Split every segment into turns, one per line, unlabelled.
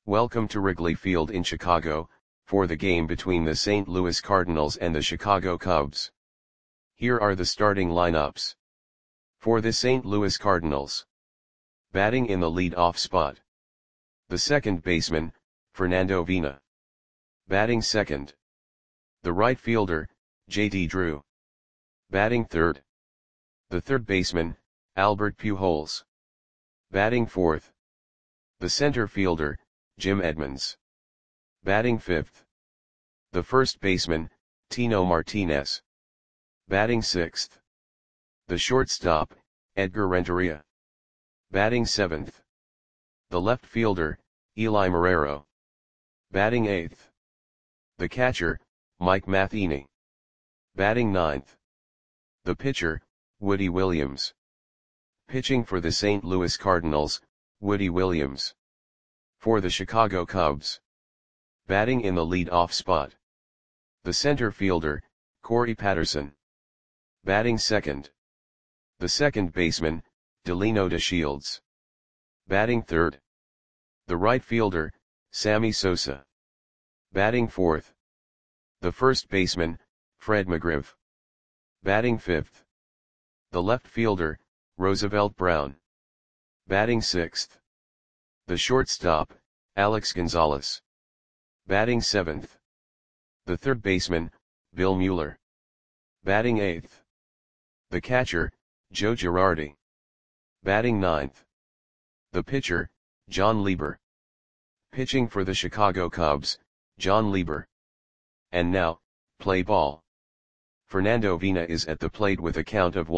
Welcome to Wrigley Field in Chicago, for the game between the St. Louis Cardinals and the Chicago Cubs. Here are the starting lineups. For the St. Louis Cardinals. Batting in the lead-off spot. The second baseman, Fernando Vina. Batting second. The right fielder, J.D. Drew. Batting third. The third baseman, Albert Pujols. Batting fourth. The center fielder, Jim Edmonds. Batting fifth. The first baseman, Tino Martinez. Batting sixth. The shortstop, Edgar Renteria. Batting seventh. The left fielder, Eli Marrero. Batting eighth. The catcher, Mike Matheny. Batting ninth. The pitcher, Woody Williams. Pitching for the St. Louis Cardinals, Woody Williams. For the Chicago Cubs. Batting in the lead-off spot. The center fielder, Corey Patterson. Batting second. The second baseman, Delino DeShields. Batting third. The right fielder, Sammy Sosa. Batting fourth. The first baseman, Fred McGriff. Batting fifth. The left fielder, Roosevelt Brown. Batting sixth. The shortstop, Alex Gonzalez. Batting seventh. The third baseman, Bill Mueller. Batting eighth. The catcher, Joe Girardi. Batting ninth. The pitcher, John Lieber. Pitching for the Chicago Cubs, John Lieber. And now, play ball. Fernando Vina is at the plate with a count of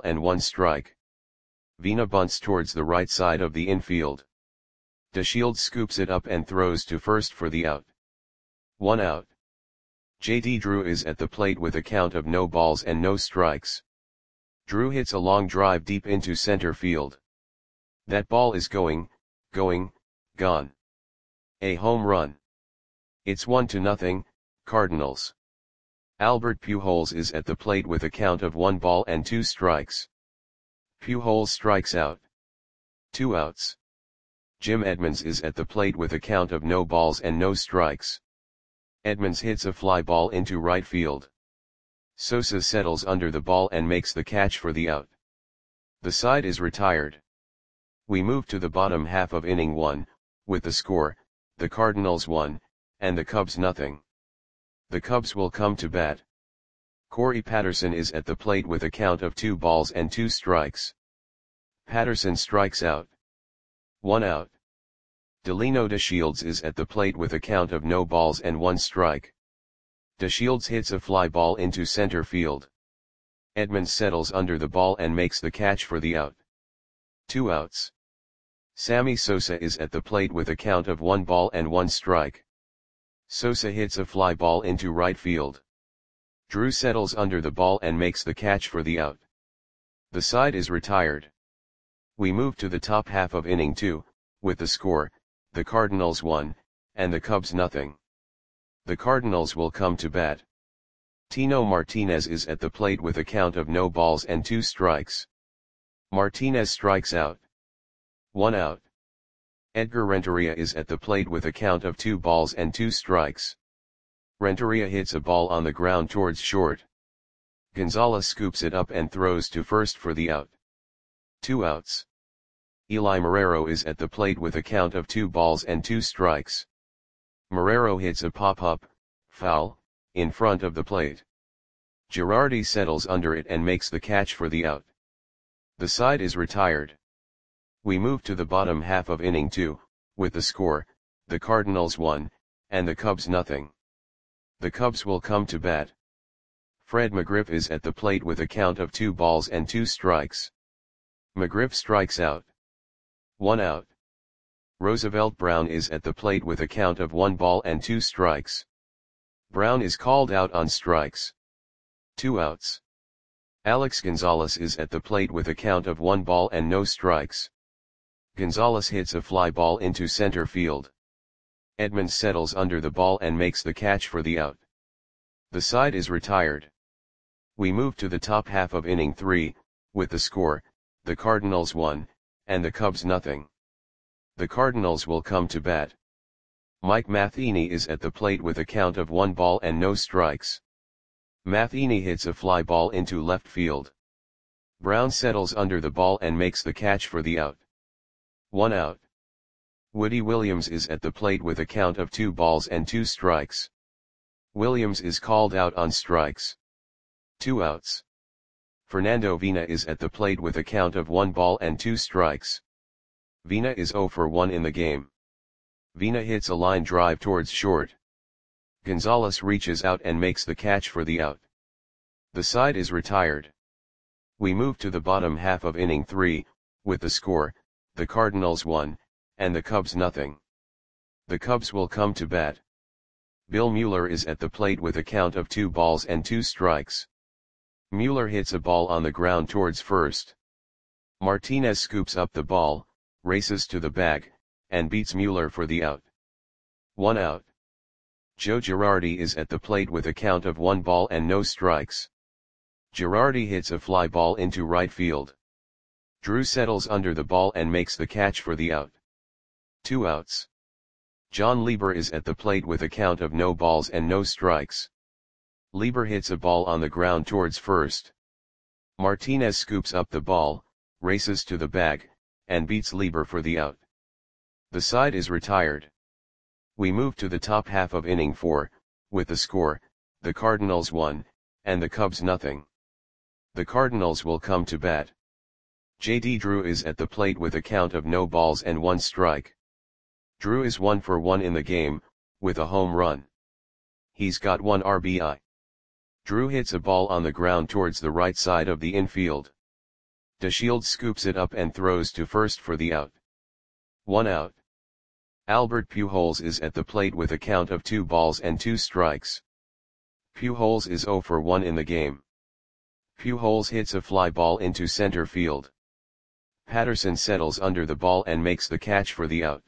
1-1 Vina bunts towards the right side of the infield. DeShields scoops it up and throws to first for the out. 1 out. J.D. Drew is at the plate with a count of no balls and no strikes. Drew hits a long drive deep into center field. That ball is gone. A home run. It's 1-0, Cardinals. Albert Pujols is at the plate with a count of 1 ball and 2 strikes. Pujols strikes out. 2 outs. Jim Edmonds is at the plate with a count of no balls and no strikes. Edmonds hits a fly ball into right field. Sosa settles under the ball and makes the catch for the out. The side is retired. We move to the bottom half of inning 1, with the score, the Cardinals 1, and the Cubs nothing. The Cubs will come to bat. Corey Patterson is at the plate with a count of 2 balls and 2 strikes. Patterson strikes out. 1 out. Delino DeShields is at the plate with a count of no balls and 1 strike. DeShields hits a fly ball into center field. Edmonds settles under the ball and makes the catch for the out. 2 outs. Sammy Sosa is at the plate with a count of 1 ball and 1 strike. Sosa hits a fly ball into right field. Drew settles under the ball and makes the catch for the out. The side is retired. We move to the top half of inning 2, with the score, the Cardinals 1, and the Cubs nothing. The Cardinals will come to bat. Tino Martinez is at the plate with a count of no balls and 2 strikes. Martinez strikes out. 1 out. Edgar Renteria is at the plate with a count of 2 balls and 2 strikes. Renteria hits a ball on the ground towards short. Gonzalez scoops it up and throws to first for the out. 2 outs. Eli Marrero is at the plate with a count of 2 balls and 2 strikes. Marrero hits a pop-up, foul, in front of the plate. Girardi settles under it and makes the catch for the out. The side is retired. We move to the bottom half of inning 2, with the score, the Cardinals 1, and the Cubs nothing. The Cubs will come to bat. Fred McGriff is at the plate with a count of 2 balls and 2 strikes. McGriff strikes out. 1 out. Roosevelt Brown is at the plate with a count of 1 ball and 2 strikes. Brown is called out on strikes. 2 outs. Alex Gonzalez is at the plate with a count of 1 ball and no strikes. Gonzalez hits a fly ball into center field. Edmonds settles under the ball and makes the catch for the out. The side is retired. We move to the top half of inning 3, with the score, the Cardinals 1, and the Cubs nothing. The Cardinals will come to bat. Mike Matheny is at the plate with a count of 1 ball and no strikes. Matheny hits a fly ball into left field. Brown settles under the ball and makes the catch for the out. 1 out. Woody Williams is at the plate with a count of 2 balls and 2 strikes. Williams is called out on strikes. 2 outs. Fernando Vina is at the plate with a count of 1 ball and 2 strikes. Vina is 0 for 1 in the game. Vina hits a line drive towards short. Gonzalez reaches out and makes the catch for the out. The side is retired. We move to the bottom half of inning 3, with the score, the Cardinals 1, and the Cubs nothing. The Cubs will come to bat. Bill Mueller is at the plate with a count of 2 balls and 2 strikes. Mueller hits a ball on the ground towards first. Martinez scoops up the ball, races to the bag, and beats Mueller for the out. 1 out. Joe Girardi is at the plate with a count of 1 ball and no strikes. Girardi hits a fly ball into right field. Drew settles under the ball and makes the catch for the out. 2 outs. John Lieber is at the plate with a count of no balls and no strikes. Lieber hits a ball on the ground towards first. Martinez scoops up the ball, races to the bag, and beats Lieber for the out. The side is retired. We move to the top half of inning 4, with the score, the Cardinals 1, and the Cubs nothing. The Cardinals will come to bat. J.D. Drew is at the plate with a count of no balls and 1 strike. Drew is 1 for 1 in the game, with a home run. He's got 1 RBI. Drew hits a ball on the ground towards the right side of the infield. DeShields scoops it up and throws to first for the out. 1 out. Albert Pujols is at the plate with a count of 2 balls and 2 strikes. Pujols is 0 for 1 in the game. Pujols hits a fly ball into center field. Patterson settles under the ball and makes the catch for the out.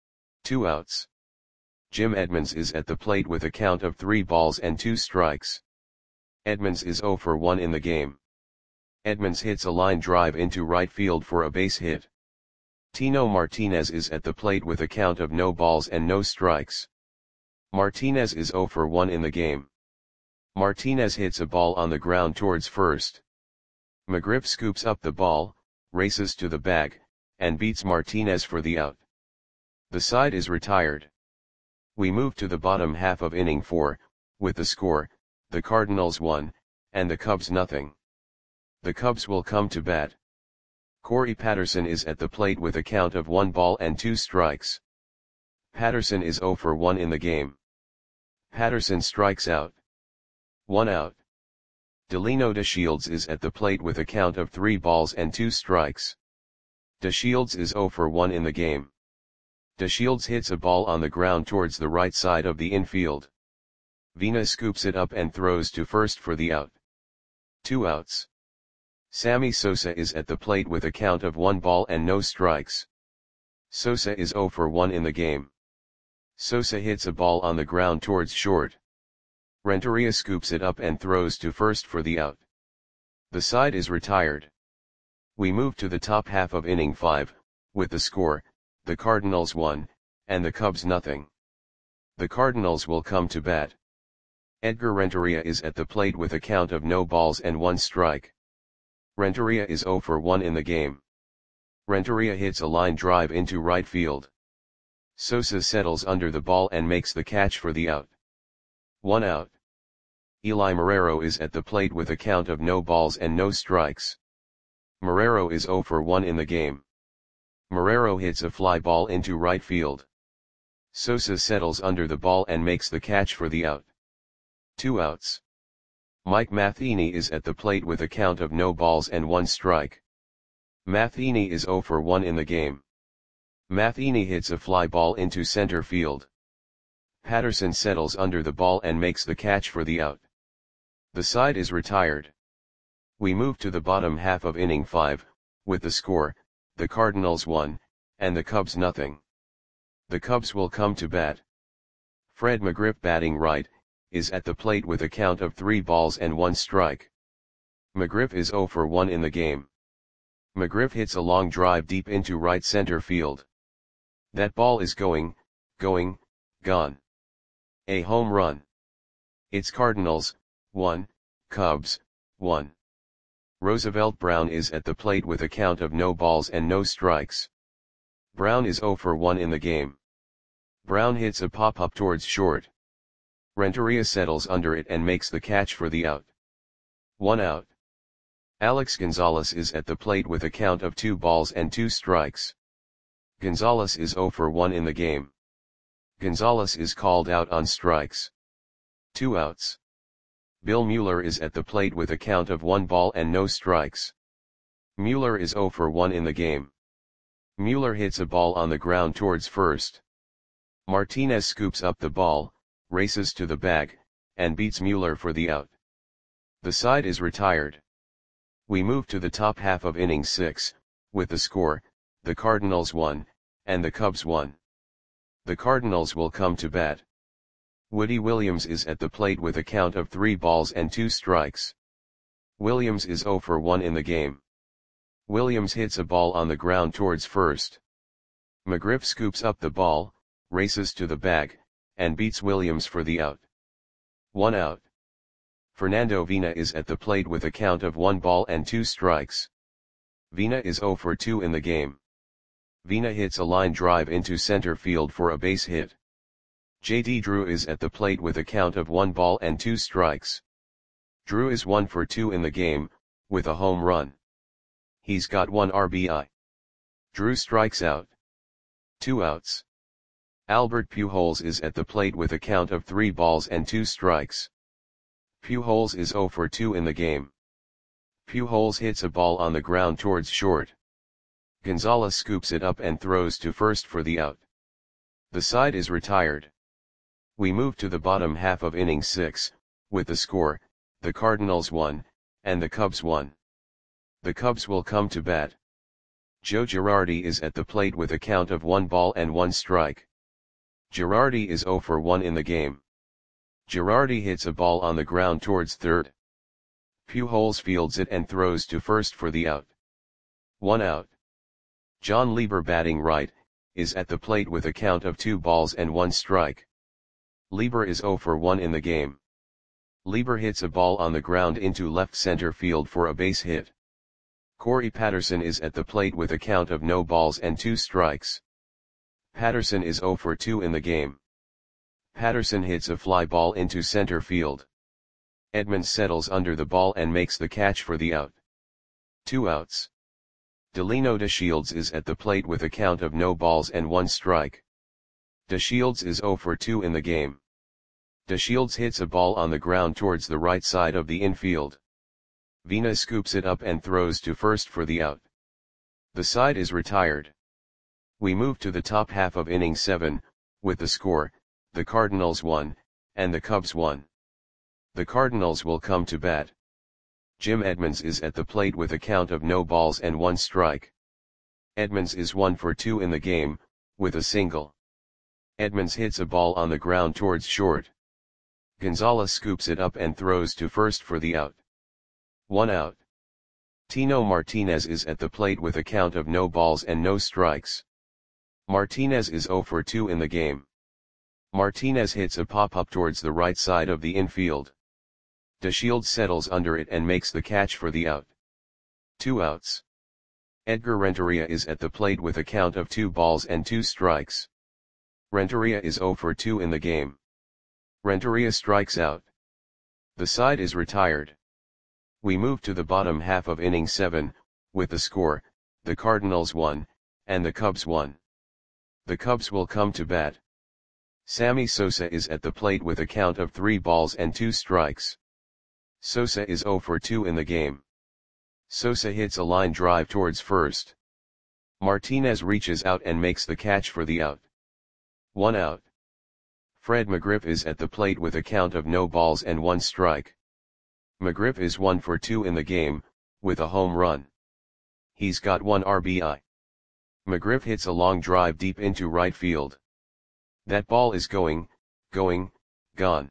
2 outs. Jim Edmonds is at the plate with a count of 3 balls and 2 strikes. Edmonds is 0 for 1 in the game. Edmonds hits a line drive into right field for a base hit. Tino Martinez is at the plate with a count of no balls and no strikes. Martinez is 0 for 1 in the game. Martinez hits a ball on the ground towards first. McGriff scoops up the ball, races to the bag, and beats Martinez for the out. The side is retired. We move to the bottom half of inning 4, with the score, the Cardinals 1, and the Cubs nothing. The Cubs will come to bat. Corey Patterson is at the plate with a count of 1 ball and 2 strikes. Patterson is 0 for 1 in the game. Patterson strikes out. 1 out. Delino DeShields is at the plate with a count of 3 balls and 2 strikes. DeShields is 0 for 1 in the game. DeShields hits a ball on the ground towards the right side of the infield. Vina scoops it up and throws to first for the out. 2 outs. Sammy Sosa is at the plate with a count of 1 ball and no strikes. Sosa is 0 for 1 in the game. Sosa hits a ball on the ground towards short. Renteria scoops it up and throws to first for the out. The side is retired. We move to the top half of inning 5, with the score, the Cardinals 1, and the Cubs nothing. The Cardinals will come to bat. Edgar Renteria is at the plate with a count of no balls and 1 strike. Renteria is 0 for 1 in the game. Renteria hits a line drive into right field. Sosa settles under the ball and makes the catch for the out. 1 out. Eli Marrero is at the plate with a count of no balls and no strikes. Marrero is 0 for 1 in the game. Marrero hits a fly ball into right field. Sosa settles under the ball and makes the catch for the out. 2 outs. Mike Matheny is at the plate with a count of no balls and 1 strike. Matheny is 0 for 1 in the game. Matheny hits a fly ball into center field. Patterson settles under the ball and makes the catch for the out. The side is retired. We move to the bottom half of inning 5, with the score, the Cardinals 1, and the Cubs nothing. The Cubs will come to bat. Fred McGriff batting right, is at the plate with a count of 3 balls and 1 strike. McGriff is 0 for 1 in the game. McGriff hits a long drive deep into right center field. That ball is going, gone. A home run. It's Cardinals, 1, Cubs, 1. Roosevelt Brown is at the plate with a count of no balls and no strikes. Brown is 0 for 1 in the game. Brown hits a pop-up towards short. Renteria settles under it and makes the catch for the out. 1 out. Alex Gonzalez is at the plate with a count of 2 balls and 2 strikes. Gonzalez is 0 for 1 in the game. Gonzalez is called out on strikes. 2 outs. Bill Mueller is at the plate with a count of 1 ball and no strikes. Mueller is 0 for 1 in the game. Mueller hits a ball on the ground towards first. Martinez scoops up the ball, races to the bag, and beats Mueller for the out. The side is retired. We move to the top half of inning 6, with the score, the Cardinals 1, and the Cubs 1. The Cardinals will come to bat. Woody Williams is at the plate with a count of 3 balls and 2 strikes. Williams is 0 for 1 in the game. Williams hits a ball on the ground towards first. McGriff scoops up the ball, races to the bag, and beats Williams for the out. 1 out. Fernando Vina is at the plate with a count of 1 ball and 2 strikes. Vina is 0 for 2 in the game. Vina hits a line drive into center field for a base hit. J.D. Drew is at the plate with a count of 1 ball and 2 strikes. Drew is 1 for 2 in the game, with a home run. He's got 1 RBI. Drew strikes out. 2 outs. Albert Pujols is at the plate with a count of 3 balls and 2 strikes. Pujols is 0 for 2 in the game. Pujols hits a ball on the ground towards short. Gonzalez scoops it up and throws to first for the out. The side is retired. We move to the bottom half of inning 6, with the score, the Cardinals 1, and the Cubs 1. The Cubs will come to bat. Joe Girardi is at the plate with a count of 1 ball and 1 strike. Girardi is 0 for 1 in the game. Girardi hits a ball on the ground towards third. Pujols fields it and throws to first for the out. 1 out. John Lieber, batting right, is at the plate with a count of 2 balls and 1 strike. Lieber is 0 for 1 in the game. Lieber hits a ball on the ground into left center field for a base hit. Corey Patterson is at the plate with a count of no balls and 2 strikes. Patterson is 0 for 2 in the game. Patterson hits a fly ball into center field. Edmonds settles under the ball and makes the catch for the out. 2 outs. Delino DeShields is at the plate with a count of no balls and 1 strike. DeShields is 0 for 2 in the game. DeShields hits a ball on the ground towards the right side of the infield. Vina scoops it up and throws to first for the out. The side is retired. We move to the top half of inning 7, with the score, the Cardinals 1, and the Cubs 1. The Cardinals will come to bat. Jim Edmonds is at the plate with a count of no balls and 1 strike. Edmonds is 1 for 2 in the game, with a single. Edmonds hits a ball on the ground towards short. Gonzalez scoops it up and throws to first for the out. 1 out. Tino Martinez is at the plate with a count of no balls and no strikes. Martinez is 0 for 2 in the game. Martinez hits a pop-up towards the right side of the infield. DeShields settles under it and makes the catch for the out. 2 outs. Edgar Renteria is at the plate with a count of 2 balls and 2 strikes. Renteria is 0 for 2 in the game. Renteria strikes out. The side is retired. We move to the bottom half of inning 7, with the score, the Cardinals 1, and the Cubs 1. The Cubs will come to bat. Sammy Sosa is at the plate with a count of 3 balls and 2 strikes. Sosa is 0 for 2 in the game. Sosa hits a line drive towards first. Martinez reaches out and makes the catch for the out. 1 out. Fred McGriff is at the plate with a count of no balls and 1 strike. McGriff is 1 for 2 in the game, with a home run. He's got 1 RBI. McGriff hits a long drive deep into right field. That ball is going, gone.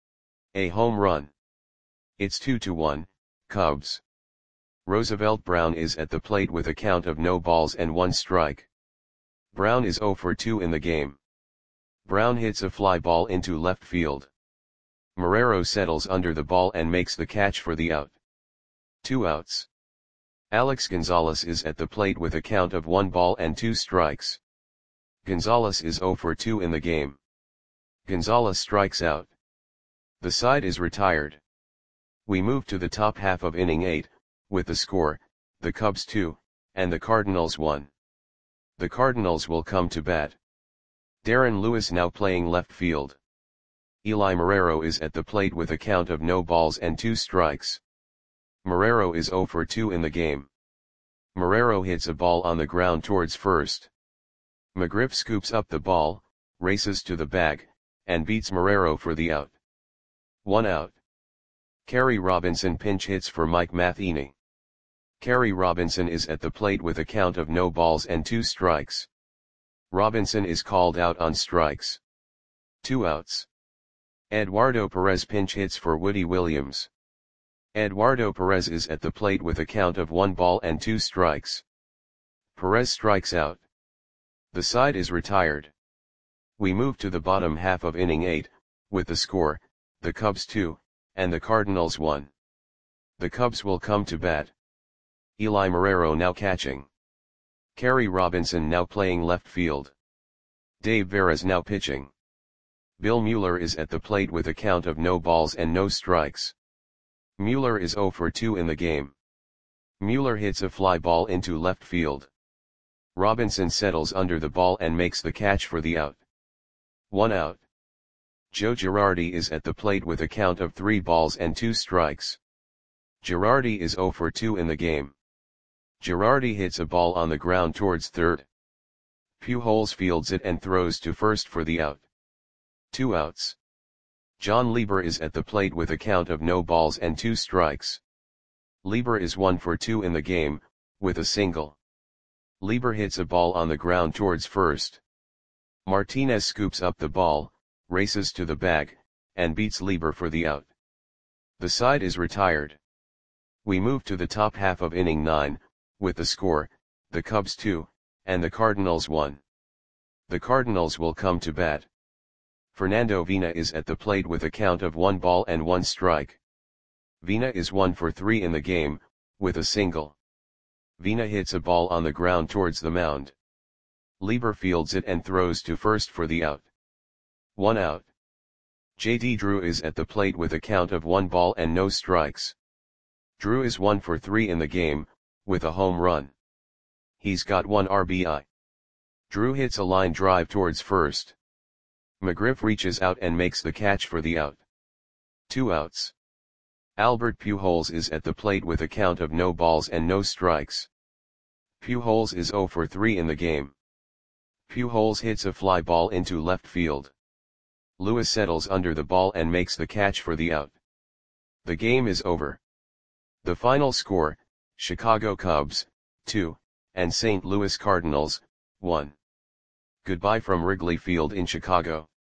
A home run. It's 2-1, Cubs. Roosevelt Brown is at the plate with a count of no balls and 1 strike. Brown is 0 for 2 in the game. Brown hits a fly ball into left field. Marrero settles under the ball and makes the catch for the out. 2 outs. Alex Gonzalez is at the plate with a count of 1 ball and 2 strikes. Gonzalez is 0 for 2 in the game. Gonzalez strikes out. The side is retired. We move to the top half of inning 8, with the score, the Cubs 2, and the Cardinals 1. The Cardinals will come to bat. Darren Lewis now playing left field. Eli Marrero is at the plate with a count of no balls and 2 strikes. Marrero is 0 for 2 in the game. Marrero hits a ball on the ground towards first. McGriff scoops up the ball, races to the bag, and beats Marrero for the out. 1 out. Kerry Robinson pinch hits for Mike Matheny. Kerry Robinson is at the plate with a count of no balls and 2 strikes. Robinson is called out on strikes. 2 outs. Eduardo Perez pinch hits for Woody Williams. Eduardo Perez is at the plate with a count of 1 ball and 2 strikes. Perez strikes out. The side is retired. We move to the bottom half of inning 8, with the score, the Cubs 2, and the Cardinals 1. The Cubs will come to bat. Eli Marrero now catching. Kerry Robinson now playing left field. Dave Veras now pitching. Bill Mueller is at the plate with a count of no balls and no strikes. Mueller is 0 for 2 in the game. Mueller hits a fly ball into left field. Robinson settles under the ball and makes the catch for the out. 1 out. Joe Girardi is at the plate with a count of 3 balls and 2 strikes. Girardi is 0 for 2 in the game. Girardi hits a ball on the ground towards third. Pujols fields it and throws to first for the out. 2 outs. John Lieber is at the plate with a count of no balls and 2 strikes. Lieber is 1 for 2 in the game, with a single. Lieber hits a ball on the ground towards first. Martinez scoops up the ball, races to the bag, and beats Lieber for the out. The side is retired. We move to the top half of inning 9, with the score, the Cubs 2, and the Cardinals 1. The Cardinals will come to bat. Fernando Vina is at the plate with a count of 1 ball and 1 strike. Vina is 1 for 3 in the game, with a single. Vina hits a ball on the ground towards the mound. Lieber fields it and throws to first for the out. 1 out. J.D. Drew is at the plate with a count of 1 ball and no strikes. Drew is 1 for 3 in the game, with a home run. He's got 1 RBI. Drew hits a line drive towards first. McGriff reaches out and makes the catch for the out. 2 outs. Albert Pujols is at the plate with a count of no balls and no strikes. Pujols is 0 for 3 in the game. Pujols hits a fly ball into left field. Lewis settles under the ball and makes the catch for the out. The game is over. The final score, Chicago Cubs, 2, and St. Louis Cardinals, 1. Goodbye from Wrigley Field in Chicago.